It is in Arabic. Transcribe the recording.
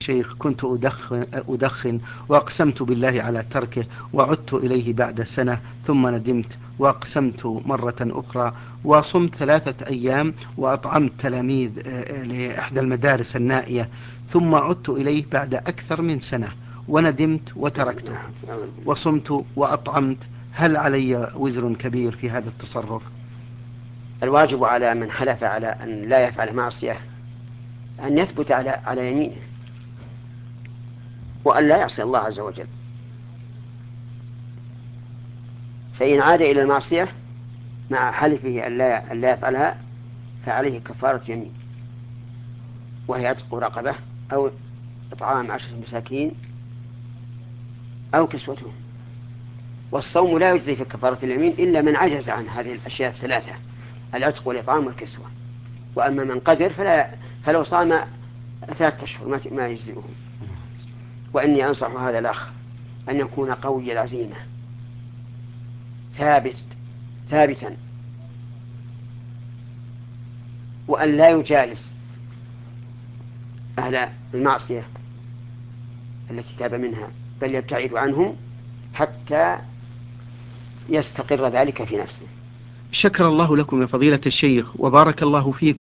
شيخ كنت أدخن وأقسمت بالله على تركه، وعدت إليه بعد سنة ثم ندمت وأقسمت مرة أخرى، وصمت 3 أيام وأطعمت تلاميذ لإحدى المدارس النائية، ثم عدت إليه بعد أكثر من سنة وندمت وتركته، وصمت وأطعمت. هل علي وزر كبير في هذا التصرف؟ الواجب على من حلف على أن لا يفعل معصية أن يثبت على يمينه، وأن لا يعصي الله عز وجل. فإن عاد إلى المعصية مع حلفه أن لا يفعلها فعليه كفارة يمين، وهي عتق رقبة أو إطعام 10 مساكين أو كسوتهم. والصوم لا يجزي في كفارة اليمين إلا من عجز عن هذه الأشياء الثلاثة: العتق والإطعام والكسوة. وأما من قدر فلو صام 3 أشهر ما يجزئه. وإني أنصح هذا الأخ أن يكون قوي العزيمة ثابتا، وأن لا يجالس أهل المعصية التي تاب منها، بل يبتعد عنهم حتى يستقر ذلك في نفسه. شكر الله لكم يا فضيلة الشيخ وبارك الله فيكم.